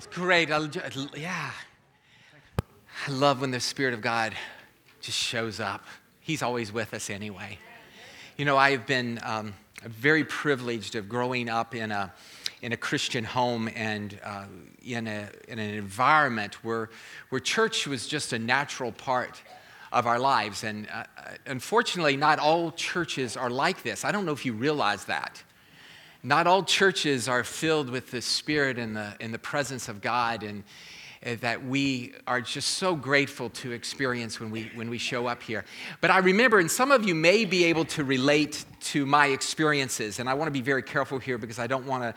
Great. Yeah. I love when the Spirit of God just shows up. He's always with us anyway. You know, I've been very privileged of growing up in a Christian home and in an environment where church was just a natural part of our lives. And unfortunately, not all churches are like this. I don't know if you realize that. Not all churches are filled with the Spirit and the presence of God, and that we are just so grateful to experience when we show up here. But I remember, and some of you may be able to relate to my experiences, and I want to be very careful here because I don't want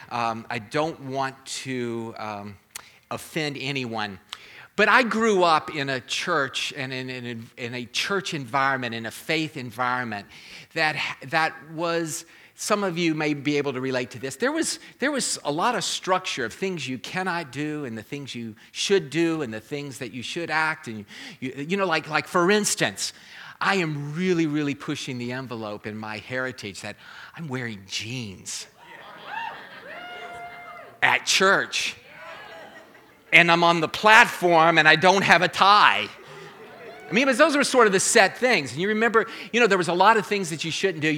to offend anyone. But I grew up in a church and in a church environment, in a faith environment that was. Some of you may be able to relate to this. There was a lot of structure of things you cannot do and the things you should do and the things that you should act. And you know, like for instance, I am really, really pushing the envelope in my heritage that I'm wearing jeans at church. And I'm on the platform and I don't have a tie. I mean, but those were sort of the set things. And you remember, there was a lot of things that you shouldn't do.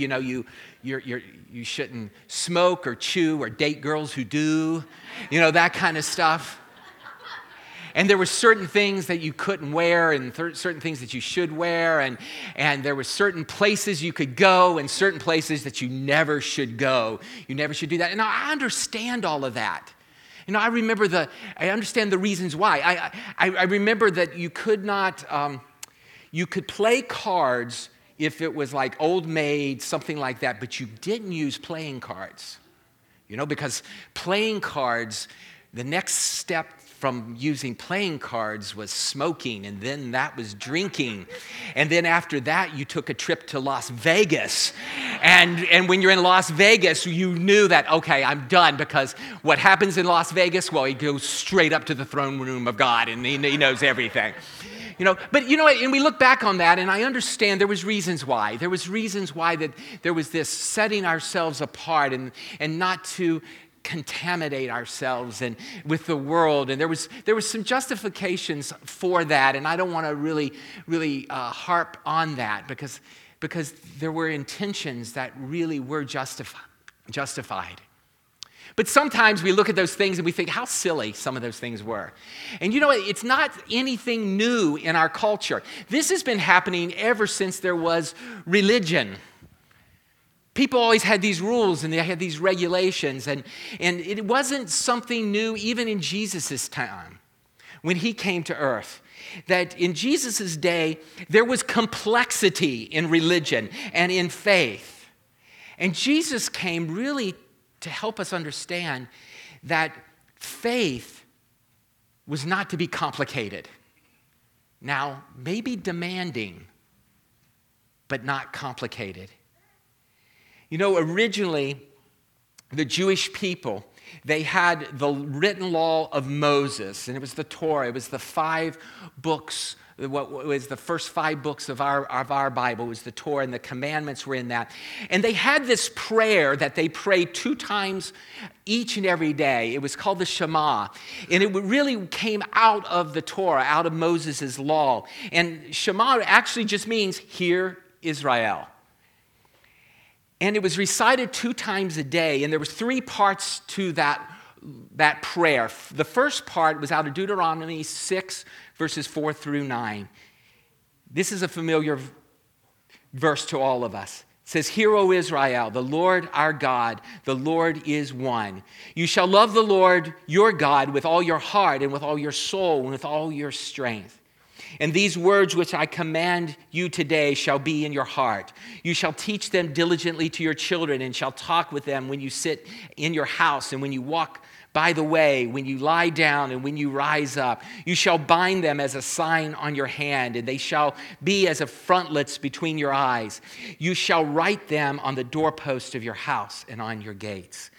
You shouldn't smoke or chew or date girls who do, that kind of stuff. And there were certain things that you couldn't wear and certain things that you should wear. And there were certain places you could go and certain places that you never should go. You never should do that. And I understand all of that. I understand the reasons why. I remember that you could not, you could play cards if it was like Old Maid, something like that, but you didn't use playing cards. Because playing cards, the next step from using playing cards was smoking, and then that was drinking. And then after that, you took a trip to Las Vegas. And when you're in Las Vegas, you knew that, okay, I'm done, because what happens in Las Vegas, well, he goes straight up to the throne room of God, and he knows everything. But and we look back on that, and I understand there was reasons why. There was reasons why that there was this setting ourselves apart and not to contaminate ourselves and with the world, and there was some justifications for that, and I don't want to really harp on that because there were intentions that really were justified. But sometimes we look at those things and we think how silly some of those things were. And it's not anything new in our culture. This has been happening ever since there was religion. People always had these rules and they had these regulations, and it wasn't something new even in Jesus' time when he came to earth. That in Jesus' day, there was complexity in religion and in faith. And Jesus came really to help us understand that faith was not to be complicated. Now, maybe demanding, but not complicated. Originally, the Jewish people, they had the written law of Moses, and it was the Torah. It was the 5 books. What was the first 5 books of our Bible was the Torah, and the commandments were in that. And they had this prayer that they prayed 2 times each and every day. It was called the Shema. And it really came out of the Torah, out of Moses' law. And Shema actually just means, hear Israel. And it was recited 2 times a day, and there was 3 parts to that prayer. The first part was out of Deuteronomy 6, verses 4 through 9. This is a familiar verse to all of us. It says, "Hear, O Israel, the Lord our God, the Lord is one. You shall love the Lord your God with all your heart and with all your soul and with all your strength. And these words which I command you today shall be in your heart. You shall teach them diligently to your children and shall talk with them when you sit in your house and when you walk by the way, when you lie down and when you rise up. You shall bind them as a sign on your hand, and they shall be as a frontlets between your eyes. You shall write them on the doorpost of your house and on your gates.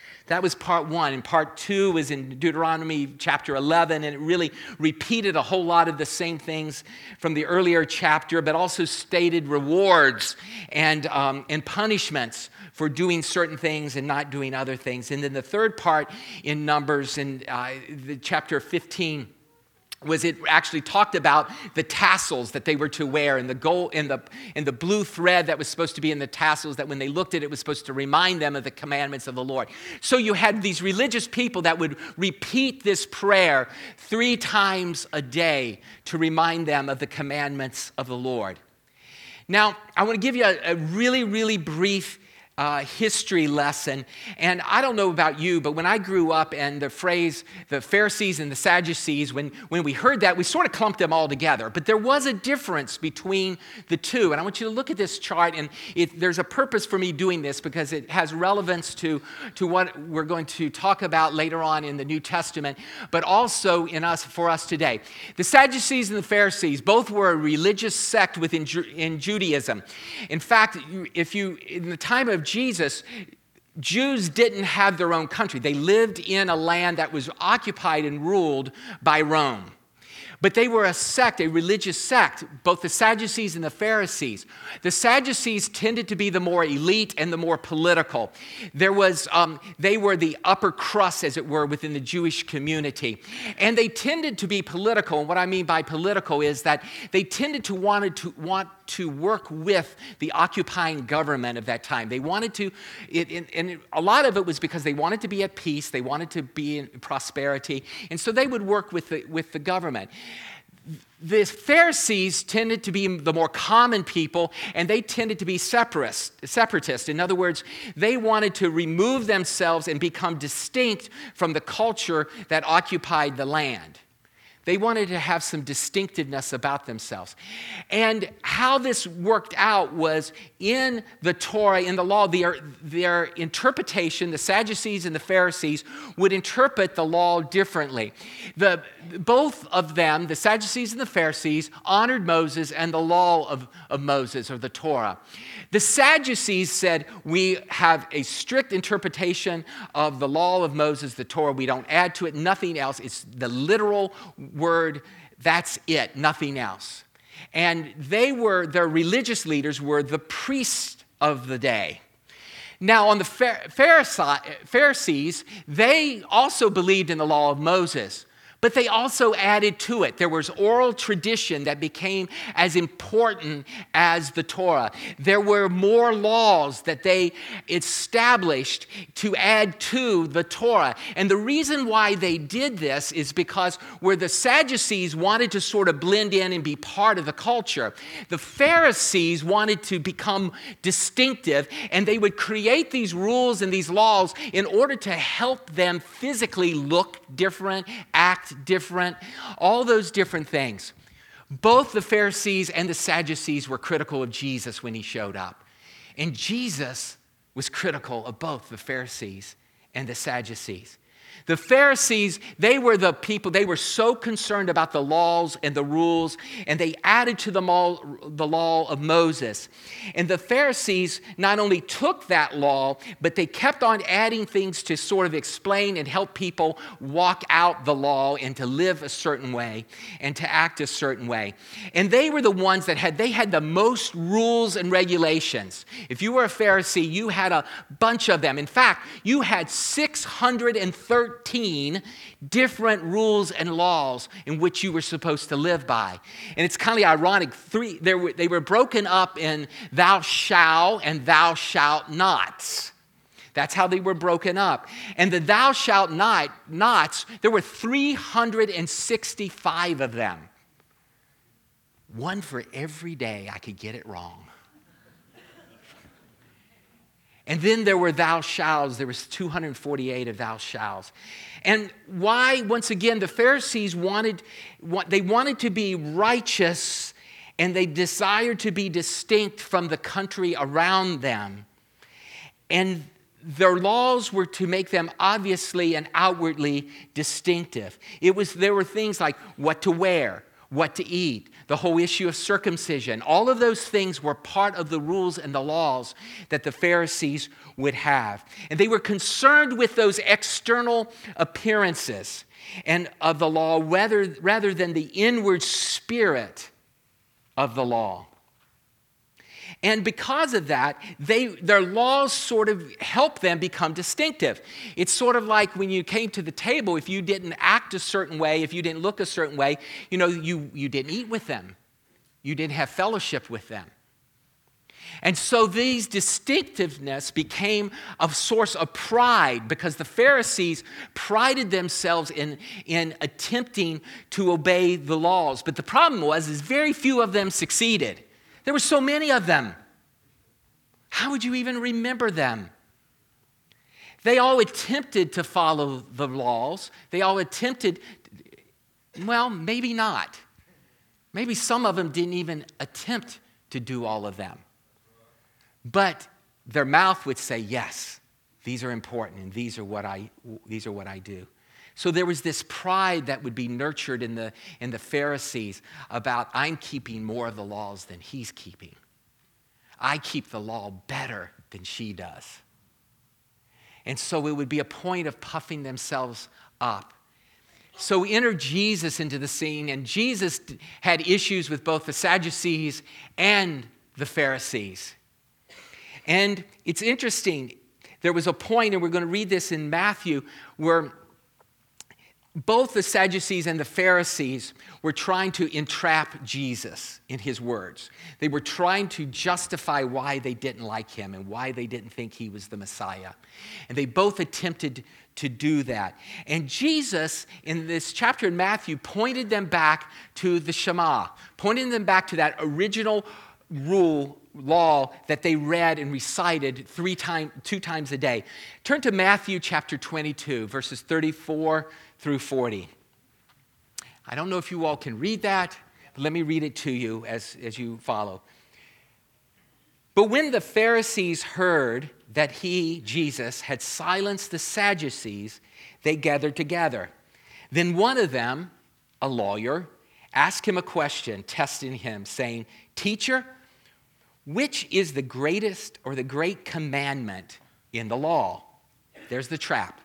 That was part one. And part two was in Deuteronomy chapter 11, and it really repeated a whole lot of the same things from the earlier chapter, but also stated rewards and punishments for doing certain things and not doing other things. And then the third part in Numbers, in the chapter 15, was it actually talked about the tassels that they were to wear and the gold and the blue thread that was supposed to be in the tassels, that when they looked at it was supposed to remind them of the commandments of the Lord. So you had these religious people that would repeat this prayer 3 times a day to remind them of the commandments of the Lord. Now, I want to give you a really, really brief history lesson. And I don't know about you, but when I grew up and the phrase, the Pharisees and the Sadducees, when we heard that, we sort of clumped them all together. But there was a difference between the two. And I want you to look at this chart, and there's a purpose for me doing this because it has relevance to what we're going to talk about later on in the New Testament, but also for us today. The Sadducees and the Pharisees both were a religious sect within Judaism. In fact, in the time of Jesus, Jews didn't have their own country. They lived in a land that was occupied and ruled by Rome. But they were a sect, a religious sect, both the Sadducees and the Pharisees. The Sadducees tended to be the more elite and the more political. They were the upper crust, as it were, within the Jewish community. And they tended to be political. And what I mean by political is that they tended to want to work with the occupying government of that time. They wanted to, and a lot of it was because they wanted to be at peace. They wanted to be in prosperity. And so they would work with the government. The Pharisees tended to be the more common people, and they tended to be separatists. In other words, they wanted to remove themselves and become distinct from the culture that occupied the land. They wanted to have some distinctiveness about themselves. And how this worked out was in the Torah, in the law, their interpretation, the Sadducees and the Pharisees, would interpret the law differently. Both of them, the Sadducees and the Pharisees, honored Moses and the law of Moses, or the Torah. The Sadducees said, we have a strict interpretation of the law of Moses, the Torah. We don't add to it, nothing else. It's the literal word, that's it, nothing else. And their religious leaders were the priests of the day. Now, on the Pharisees, they also believed in the law of Moses, but they also added to it. There was oral tradition that became as important as the Torah. There were more laws that they established to add to the Torah. And the reason why they did this is because where the Sadducees wanted to sort of blend in and be part of the culture, the Pharisees wanted to become distinctive, and they would create these rules and these laws in order to help them physically look different, act different, all those different things. Both the Pharisees and the Sadducees were critical of Jesus when he showed up. And Jesus was critical of both the Pharisees and the Sadducees. The Pharisees, they were the people, they were so concerned about the laws and the rules, and they added to the law of Moses. And the Pharisees not only took that law, but they kept on adding things to sort of explain and help people walk out the law and to live a certain way and to act a certain way. And they were the ones that had the most rules and regulations. If you were a Pharisee, you had a bunch of them. In fact, you had 613 different rules and laws in which you were supposed to live by. And it's kind of ironic. They were broken up in thou shalt and thou shalt nots. That's how they were broken up. And the thou shalt nots, there were 365 of them. One for every day I could get it wrong. And then there were thou shalls. There was 248 of thou shalls. And why, once again, the Pharisees wanted to be righteous, and they desired to be distinct from the country around them. And their laws were to make them obviously and outwardly distinctive. There were things like what to wear, what to eat, the whole issue of circumcision. All of those things were part of the rules and the laws that the Pharisees would have. And they were concerned with those external appearances and of the law rather than the inward spirit of the law. And because of that, their laws sort of help them become distinctive. It's sort of like when you came to the table, if you didn't act a certain way, if you didn't look a certain way, you didn't eat with them. You didn't have fellowship with them. And so these distinctiveness became a source of pride because the Pharisees prided themselves in attempting to obey the laws. But the problem is very few of them succeeded. There were so many of them. How would you even remember them? They all attempted to follow the laws. They all attempted, well, maybe not. Maybe some of them didn't even attempt to do all of them. But their mouth would say, yes, these are important and these are what I do. So there was this pride that would be nurtured in the Pharisees about, I'm keeping more of the laws than he's keeping. I keep the law better than she does. And so it would be a point of puffing themselves up. So enter Jesus into the scene, and Jesus had issues with both the Sadducees and the Pharisees. And it's interesting, there was a point, and we're going to read this in Matthew, where both the Sadducees and the Pharisees were trying to entrap Jesus in his words. They were trying to justify why they didn't like him and why they didn't think he was the Messiah. And they both attempted to do that. And Jesus, in this chapter in Matthew, pointed them back to the Shema, pointing them back to that original law that they read and recited 2 times a day. Turn to Matthew chapter 22, verses 34 through 40. I don't know if you all can read that, but let me read it to you as you follow. But when the Pharisees heard that he, Jesus, had silenced the Sadducees, they gathered together. Then one of them, a lawyer, asked him a question, testing him, saying, "Teacher, which is the greatest or the great commandment in the law?" There's the trap.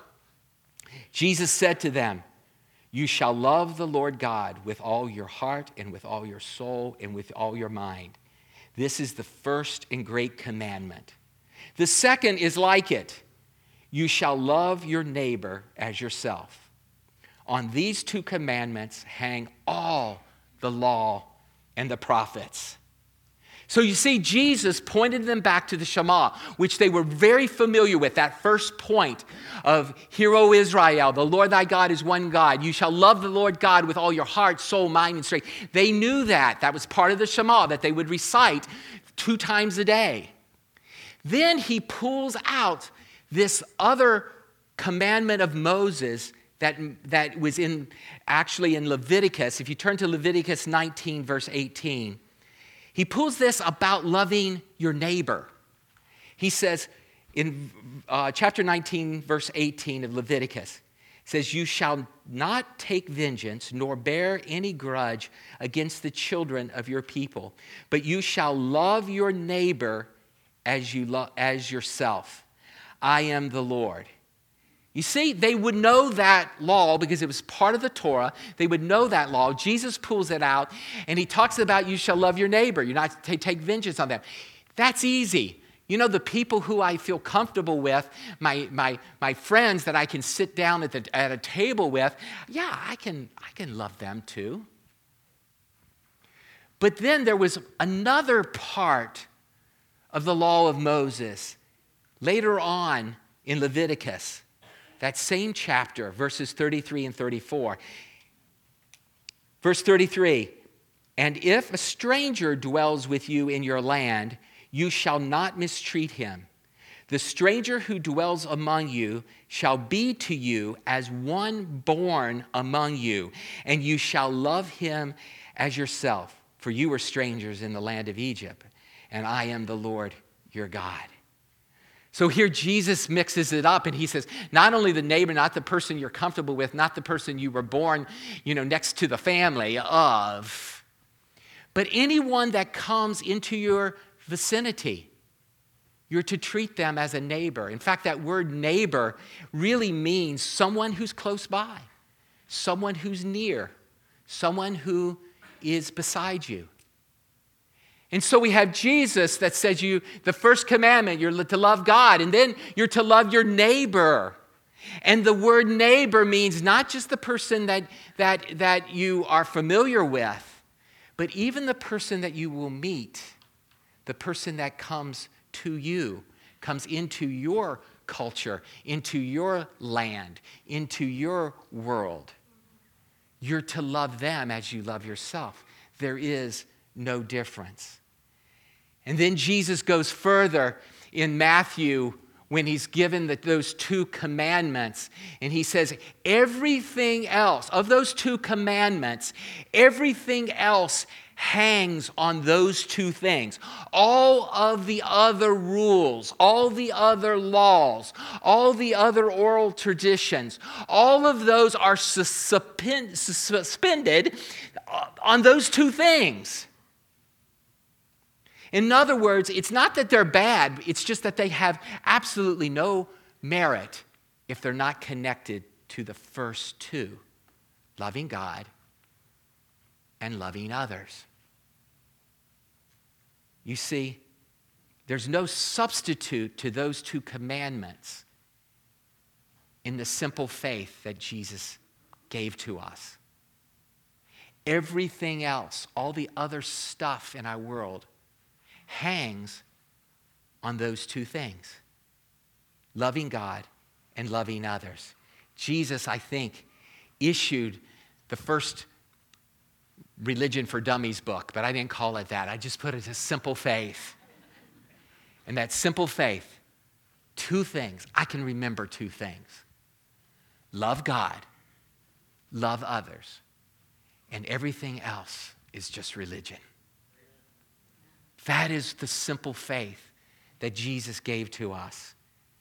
Jesus said to them, "You shall love the Lord God with all your heart and with all your soul and with all your mind. This is the first and great commandment. The second is like it. You shall love your neighbor as yourself. On these two commandments hang all the law and the prophets." So you see, Jesus pointed them back to the Shema, which they were very familiar with, that first point of, "Hear, O Israel, the Lord thy God is one God. You shall love the Lord God with all your heart, soul, mind, and strength." They knew that. That was part of the Shema that they would recite 2 times a day. Then he pulls out this other commandment of Moses that was actually in Leviticus. If you turn to Leviticus 19, verse 18, he pulls this about loving your neighbor. He says in chapter 19, verse 18 of Leviticus, it says, "You shall not take vengeance nor bear any grudge against the children of your people, but you shall love your neighbor as yourself. I am the Lord." You see, they would know that law because it was part of the Torah. They would know that law. Jesus pulls it out, and he talks about you shall love your neighbor. You're not to take vengeance on them. That's easy. You know, the people who I feel comfortable with, my friends that I can sit down at a table with, yeah, I can love them too. But then there was another part of the law of Moses later on in Leviticus. That same chapter, verses 33 and 34. Verse 33, "And if a stranger dwells with you in your land, you shall not mistreat him. The stranger who dwells among you shall be to you as one born among you, and you shall love him as yourself. For you were strangers in the land of Egypt, and I am the Lord your God." So here Jesus mixes it up and he says, not only the neighbor, not the person you're comfortable with, not the person you were born, next to the family of, but anyone that comes into your vicinity. You're to treat them as a neighbor. In fact, that word neighbor really means someone who's close by, someone who's near, someone who is beside you. And so we have Jesus that says the first commandment, you're to love God, and then you're to love your neighbor. And the word neighbor means not just the person that you are familiar with, but even the person that you will meet, the person that comes to you, comes into your culture, into your land, into your world. You're to love them as you love yourself. There is no difference. And then Jesus goes further in Matthew when he's given those two commandments. And he says, everything else, of those two commandments, everything else hangs on those two things. All of the other rules, all the other laws, all the other oral traditions, all of those are suspended on those two things. In other words, it's not that they're bad, it's just that they have absolutely no merit if they're not connected to the first two, loving God and loving others. You see, there's no substitute to those two commandments in the simple faith that Jesus gave to us. Everything else, all the other stuff in our world, hangs on those two things, loving God and loving others. Jesus, I think, issued the first Religion for Dummies book, but I didn't call it that. I just put it as simple faith. And that simple faith, two things. I can remember two things. Love God, love others, and everything else is just religion. That is the simple faith that Jesus gave to us.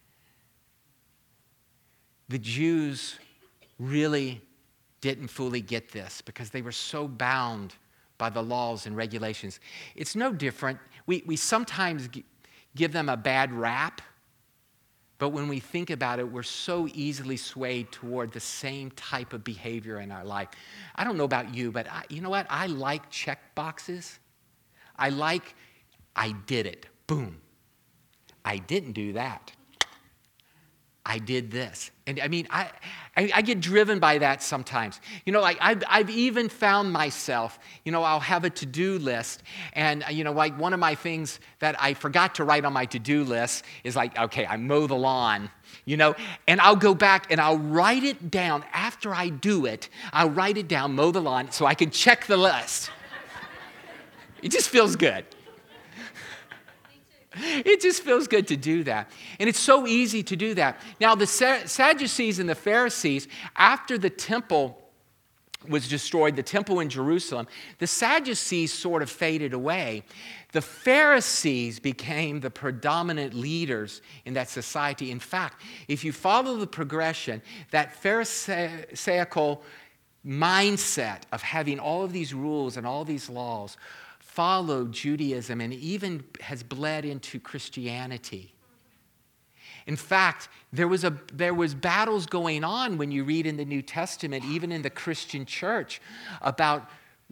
The Jews really didn't fully get this because they were so bound by the laws and regulations. It's no different. We sometimes give them a bad rap, but when we think about it, we're so easily swayed toward the same type of behavior in our life. I don't know about you, but you know what? I like check boxes. I did it. Boom. I didn't do that. I did this. And I mean, I get driven by that sometimes. Like I've even found myself, I'll have a to-do list. And, like one of my things that I forgot to write on my to-do list is like, okay, I mow the lawn, and I'll go back and I'll write it down. After I do it, I'll write it down, mow the lawn, so I can check the list. It just feels good. It just feels good to do that. And it's so easy to do that. Now, the Sadducees and the Pharisees, after the temple was destroyed, the temple in Jerusalem, the Sadducees sort of faded away. The Pharisees became the predominant leaders in that society. In fact, if you follow the progression, that Pharisaical mindset of having all of these rules and all these laws followed Judaism and even has bled into Christianity. In fact, there was battles going on when you read in the New Testament, even in the Christian church, about,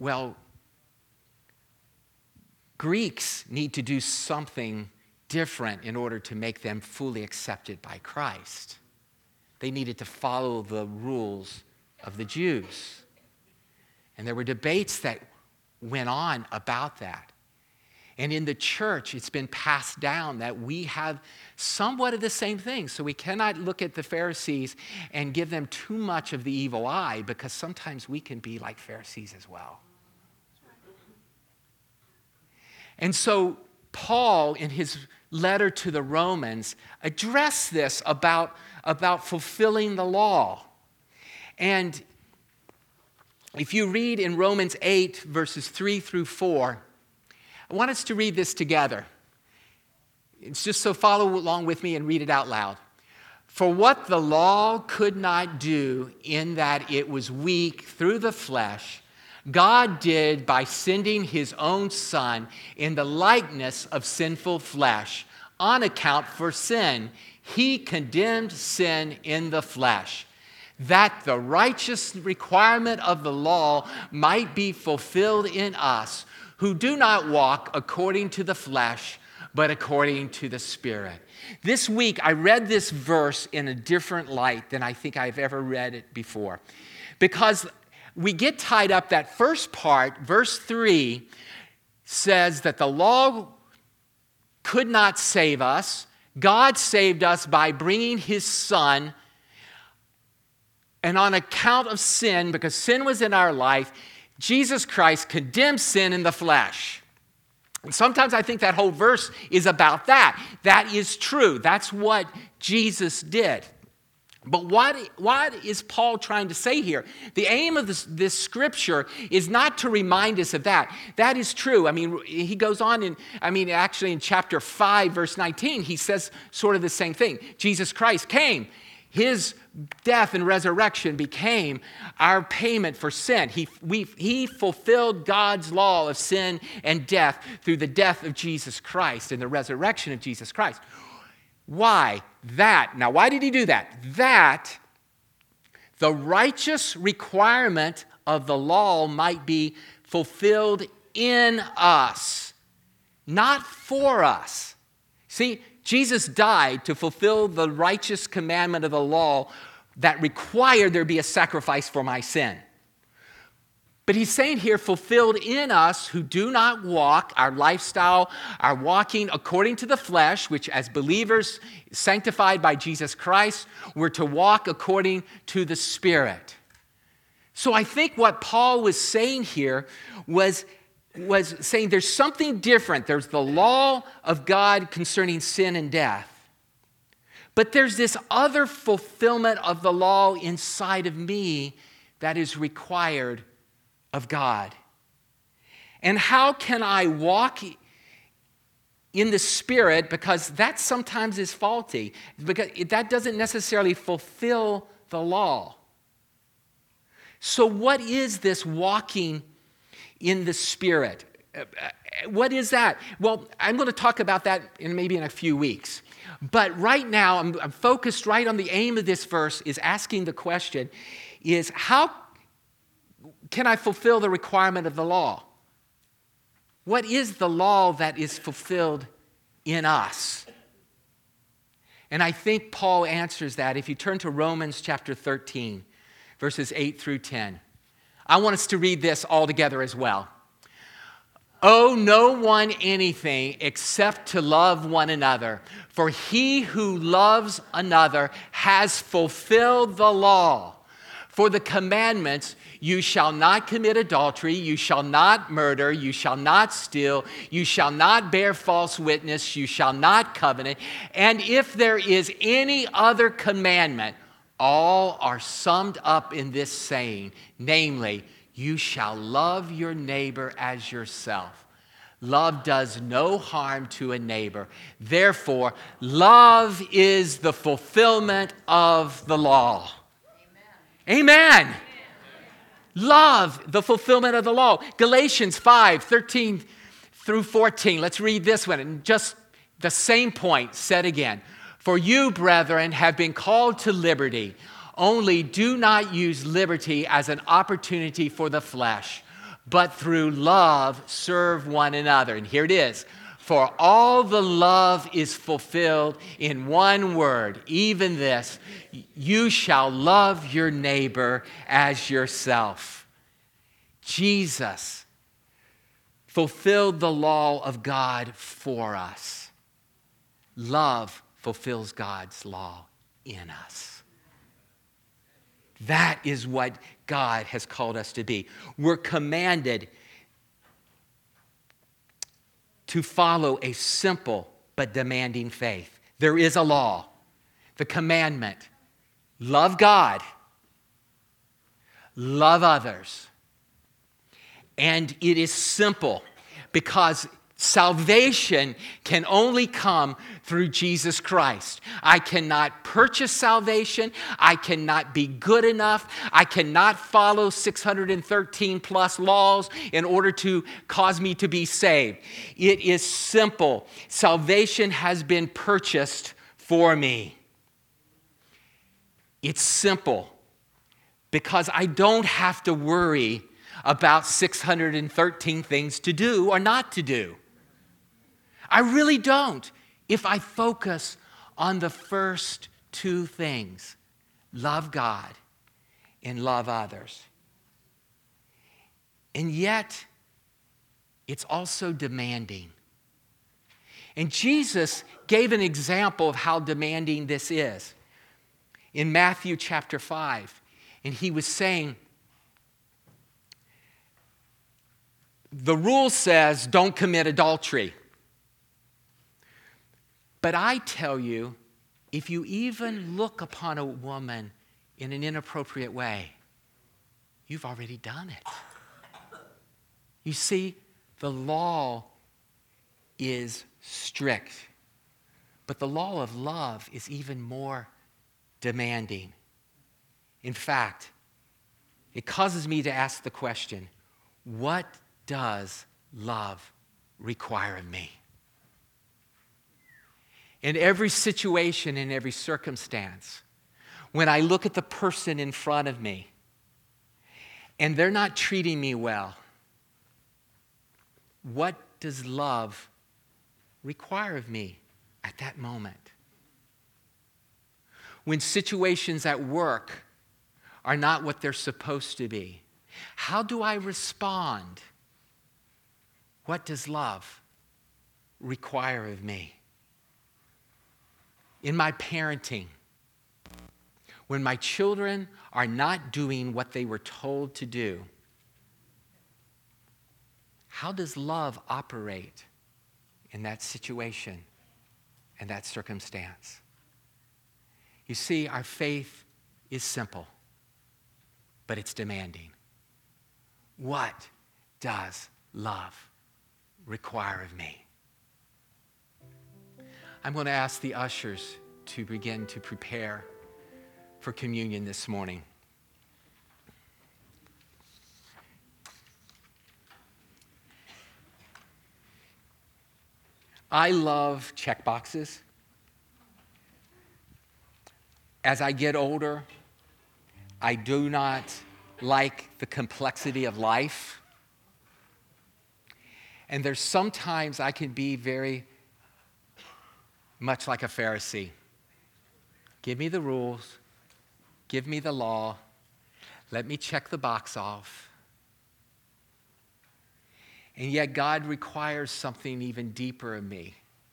Greeks need to do something different in order to make them fully accepted by Christ. They needed to follow the rules of the Jews. And there were debates that went on about that. And in the church, it's been passed down that we have somewhat of the same thing. So we cannot look at the Pharisees and give them too much of the evil eye, because sometimes we can be like Pharisees as well. And so Paul, in his letter to the Romans, addressed this about fulfilling the law. And if you read in Romans 8, verses 3 through 4, I want us to read this together. It's just so follow along with me and read it out loud. For what the law could not do in that it was weak through the flesh, God did by sending his own Son in the likeness of sinful flesh. On account for sin, he condemned sin in the flesh, that the righteous requirement of the law might be fulfilled in us, who do not walk according to the flesh, but according to the Spirit. This week, I read this verse in a different light than I think I've ever read it before. Because we get tied up, that first part, verse 3, says that the law could not save us. God saved us by bringing his Son. And on account of sin, because sin was in our life, Jesus Christ condemned sin in the flesh. And sometimes I think that whole verse is about that. That is true. That's what Jesus did. But what is Paul trying to say here? The aim of this scripture is not to remind us of that. That is true. I mean, he goes on actually in chapter 5, verse 19, he says sort of the same thing. Jesus Christ came. His death and resurrection became our payment for sin. He fulfilled God's law of sin and death through the death of Jesus Christ and the resurrection of Jesus Christ. Why? Now, why did he do that? That the righteous requirement of the law might be fulfilled in us, not for us. See, Jesus died to fulfill the righteous commandment of the law that required there be a sacrifice for my sin. But he's saying here, fulfilled in us who do not walk, our lifestyle, our walking according to the flesh, which as believers sanctified by Jesus Christ, we're to walk according to the Spirit. So I think what Paul was saying here was saying there's something different. There's the law of God concerning sin and death. But there's this other fulfillment of the law inside of me that is required of God. And how can I walk in the Spirit? Because that sometimes is faulty. Because that doesn't necessarily fulfill the law. So what is this walking in the Spirit? What is that? Well, I'm going to talk about that maybe in a few weeks. But right now, I'm focused right on the aim of this verse is asking the question is how can I fulfill the requirement of the law? What is the law that is fulfilled in us? And I think Paul answers that if you turn to Romans chapter 13, verses 8 through 10. I want us to read this all together as well. Owe no one anything except to love one another, for he who loves another has fulfilled the law. For the commandments, you shall not commit adultery, you shall not murder, you shall not steal, you shall not bear false witness, you shall not covet. And if there is any other commandment, all are summed up in this saying, namely, you shall love your neighbor as yourself. Love does no harm to a neighbor. Therefore, love is the fulfillment of the law. Amen. Love, the fulfillment of the law. Galatians 5, 13 through 14. Let's read this one. And just the same point said again. For you, brethren, have been called to liberty. Only do not use liberty as an opportunity for the flesh, but through love serve one another. And here it is. For all the love is fulfilled in one word, even this, you shall love your neighbor as yourself. Jesus fulfilled the law of God for us. Love fulfills God's law in us. That is what God has called us to be. We're commanded to follow a simple but demanding faith. There is a law, the commandment, love God, love others. And it is simple because Salvation can only come through Jesus Christ. I cannot purchase salvation. I cannot be good enough. I cannot follow 613 plus laws in order to cause me to be saved. It is simple. Salvation has been purchased for me. It's simple because I don't have to worry about 613 things to do or not to do. I really don't if I focus on the first two things, love God and love others. And yet, it's also demanding. And Jesus gave an example of how demanding this is in Matthew chapter 5. And he was saying, the rule says don't commit adultery. But I tell you, if you even look upon a woman in an inappropriate way, you've already done it. You see, the law is strict, but the law of love is even more demanding. In fact, it causes me to ask the question, what does love require of me? In every situation, in every circumstance, when I look at the person in front of me and they're not treating me well, what does love require of me at that moment? When situations at work are not what they're supposed to be, how do I respond? What does love require of me? In my parenting, when my children are not doing what they were told to do, how does love operate in that situation and that circumstance? You see, our faith is simple, but it's demanding. What does love require of me? I'm going to ask the ushers to begin to prepare for communion this morning. I love checkboxes. As I get older, I do not like the complexity of life. And there's sometimes I can be very much like a Pharisee. Give me the rules. Give me the law. Let me check the box off. And yet God requires something even deeper of me.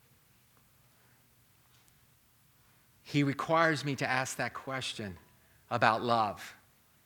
He requires me to ask that question about love.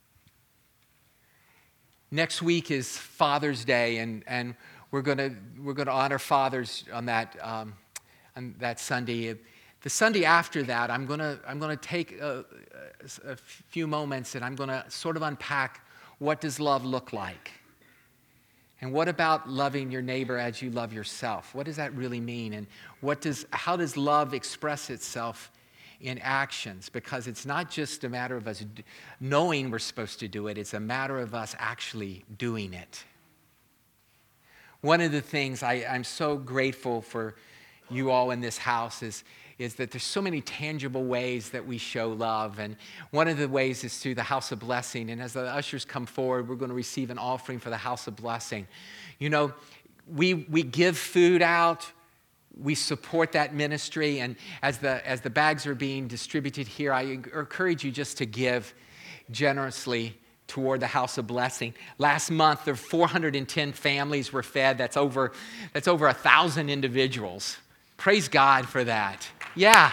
Next week is Father's Day, and we're going to honor fathers on that Sunday. The Sunday after that, I'm going to take a few moments and I'm going to sort of unpack what does love look like. And what about loving your neighbor as you love yourself? What does that really mean? And how does love express itself in actions? Because it's not just a matter of us knowing we're supposed to do it, it's a matter of us actually doing it. One of the things I'm so grateful for you all in this house is that there's so many tangible ways that we show love. And one of the ways is through the House of Blessing. And as the ushers come forward, we're going to receive an offering for the House of Blessing. You know, we give food out. We support that ministry. And as the bags are being distributed here, I encourage you just to give generously toward the House of Blessing. Last month, there were 410 families were fed. That's over 1,000 individuals. Praise God for that. Yeah.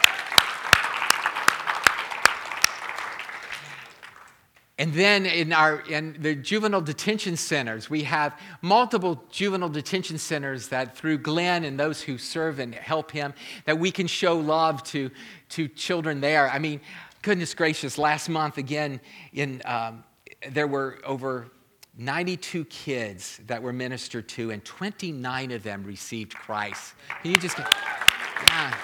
And then in the juvenile detention centers, we have multiple juvenile detention centers that through Glenn and those who serve and help him, that we can show love to children there. I mean, goodness gracious, last month again, there were over 92 kids that were ministered to, and 29 of them received Christ. Can you just get, yeah.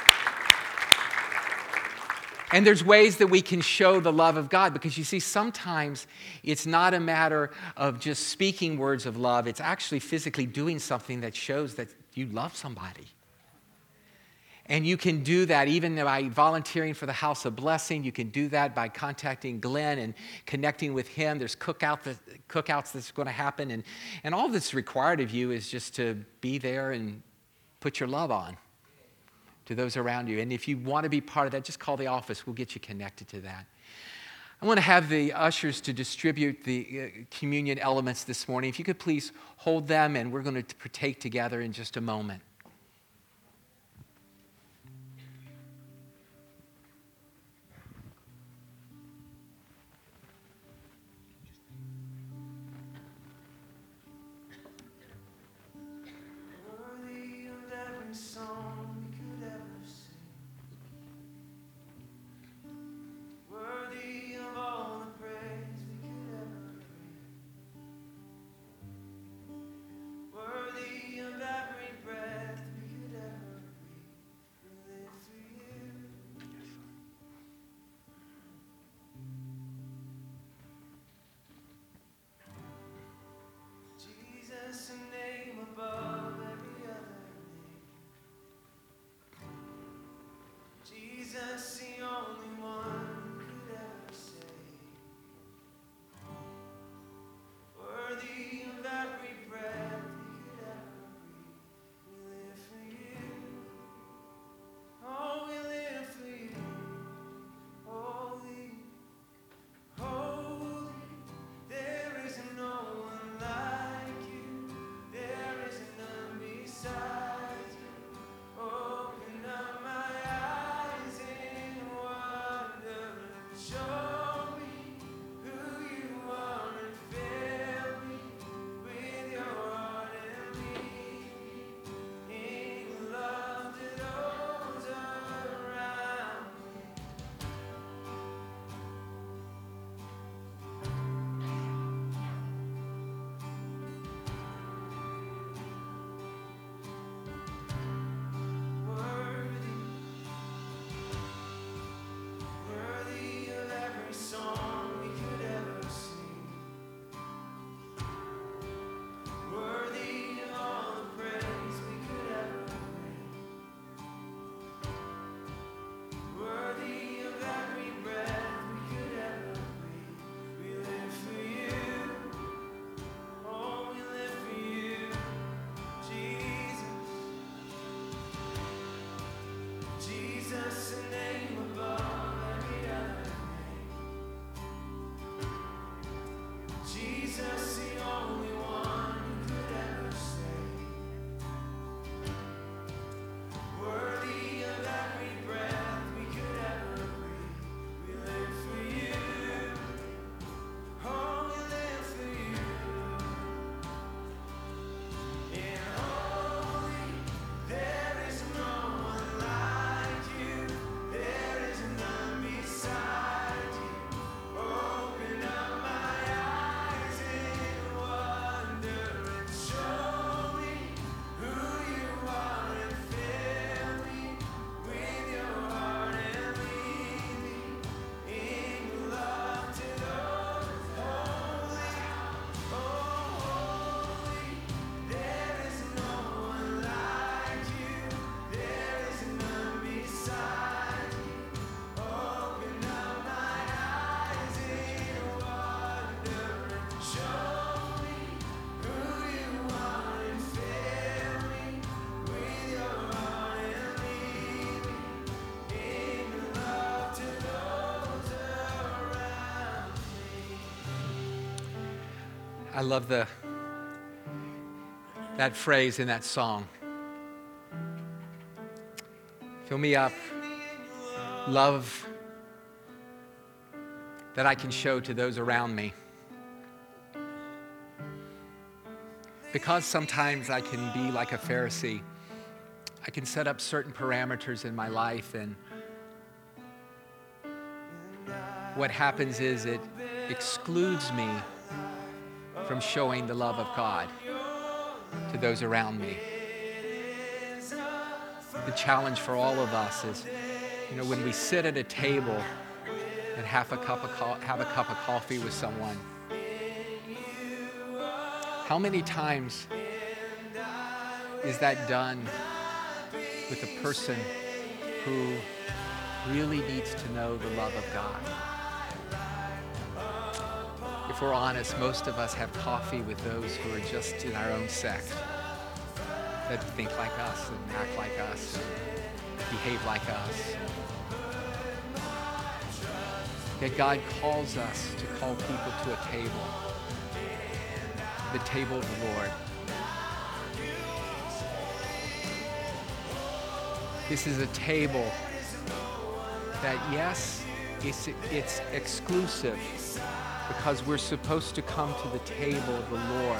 And there's ways that we can show the love of God, because you see, sometimes it's not a matter of just speaking words of love. It's actually physically doing something that shows that you love somebody. And you can do that even by volunteering for the House of Blessing. You can do that by contacting Glenn and connecting with him. There's cookouts that's going to happen. And all that's required of you is just to be there and put your love on to those around you. And if you want to be part of that, just call the office. We'll get you connected to that. I want to have the ushers to distribute the communion elements this morning. If you could please hold them, and we're going to partake together in just a moment. I love that phrase in that song. Fill me up, love that I can show to those around me. Because sometimes I can be like a Pharisee. I can set up certain parameters in my life, and what happens is it excludes me from showing the love of God to those around me. The challenge for all of us is, when we sit at a table and have a cup of coffee with someone, how many times is that done with a person who really needs to know the love of God? If we're honest, most of us have coffee with those who are just in our own sect, that think like us and act like us and behave like us. Yet God calls us to call people to a table, the table of the Lord. This is a table that, yes, it's exclusive because we're supposed to come to the table of the Lord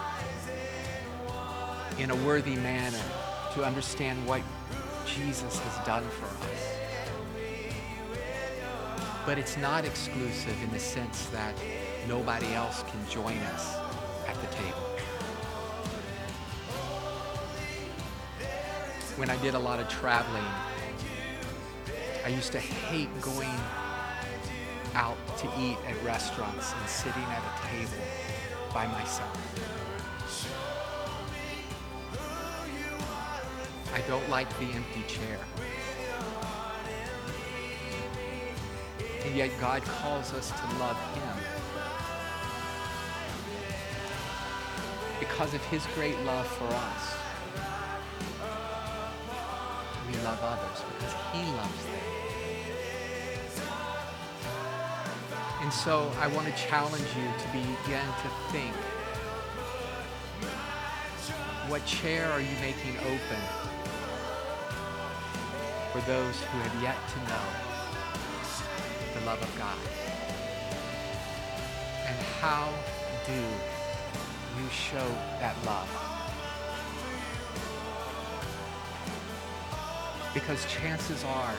in a worthy manner to understand what Jesus has done for us. But it's not exclusive in the sense that nobody else can join us at the table. When I did a lot of traveling, I used to hate going out to eat at restaurants and sitting at a table by myself. I don't like the empty chair. And yet God calls us to love Him because of His great love for us. We love others because He loves them. And so I want to challenge you to begin to think, what chair are you making open for those who have yet to know the love of God? And how do you show that love? Because chances are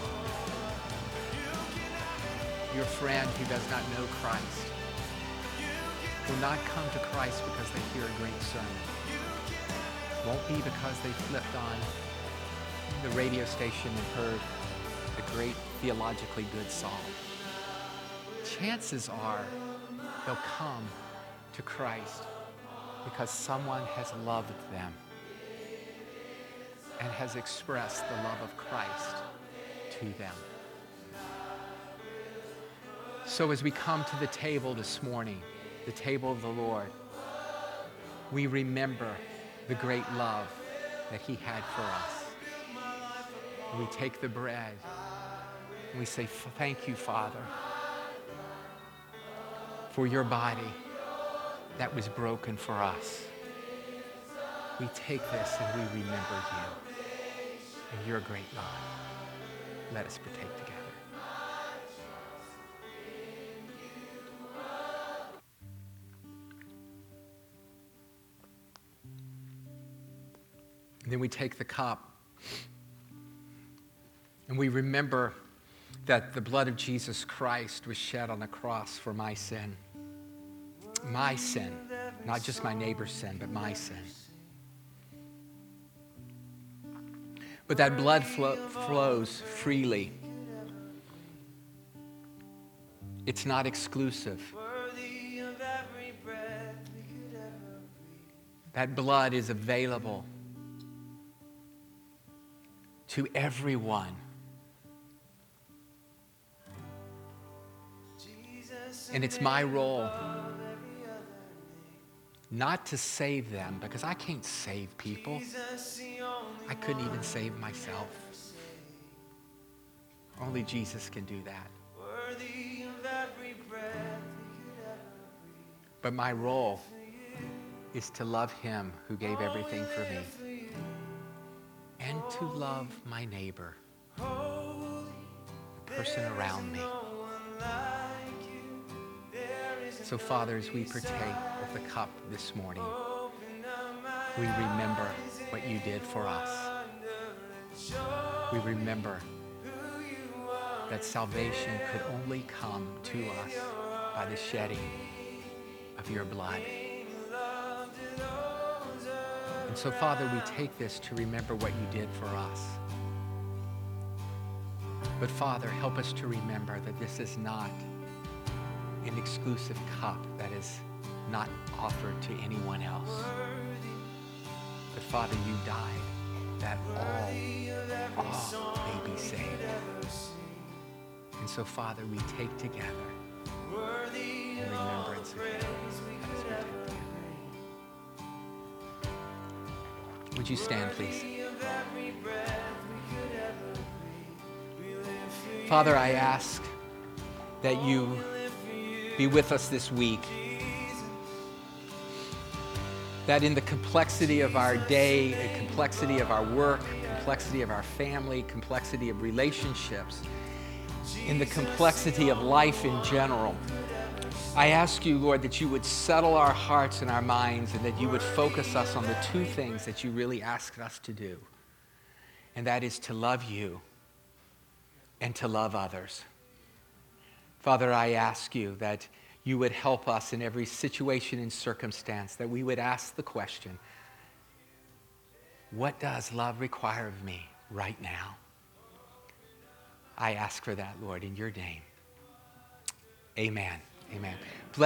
your friend who does not know Christ will not come to Christ because they hear a great sermon. Won't be because they flipped on the radio station and heard a great theologically good song. Chances are they'll come to Christ because someone has loved them and has expressed the love of Christ to them. So as we come to the table this morning, the table of the Lord, we remember the great love that He had for us. And we take the bread and we say, thank you, Father, for your body that was broken for us. We take this and we remember you and your great love. Let us partake together. And then we take the cup and we remember that the blood of Jesus Christ was shed on the cross for my sin. My sin, not just my neighbor's sin, but my sin. But that blood flows freely. It's not exclusive. That blood is available to everyone. And it's my role not to save them, because I can't save people. I couldn't even save myself. Only Jesus can do that. But my role is to love Him who gave everything for me, and to love my neighbor, the person around me. So, Father, as we partake of the cup this morning, we remember what you did for us. We remember that salvation could only come to us by the shedding of your blood. And so, Father, we take this to remember what you did for us. But Father, help us to remember that this is not an exclusive cup that is not offered to anyone else. But Father, you died that all may be saved. And so, Father, we take together in remembrance of you as we take together. Would you stand, please? Father, I ask that you be with us this week, that in the complexity of our day, the complexity of our work, complexity of our family, complexity of relationships, in the complexity of life in general, I ask you, Lord, that you would settle our hearts and our minds and that you would focus us on the two things that you really asked us to do, and that is to love you and to love others. Father, I ask you that you would help us in every situation and circumstance, that we would ask the question, what does love require of me right now? I ask for that, Lord, in your name. Amen. Amen.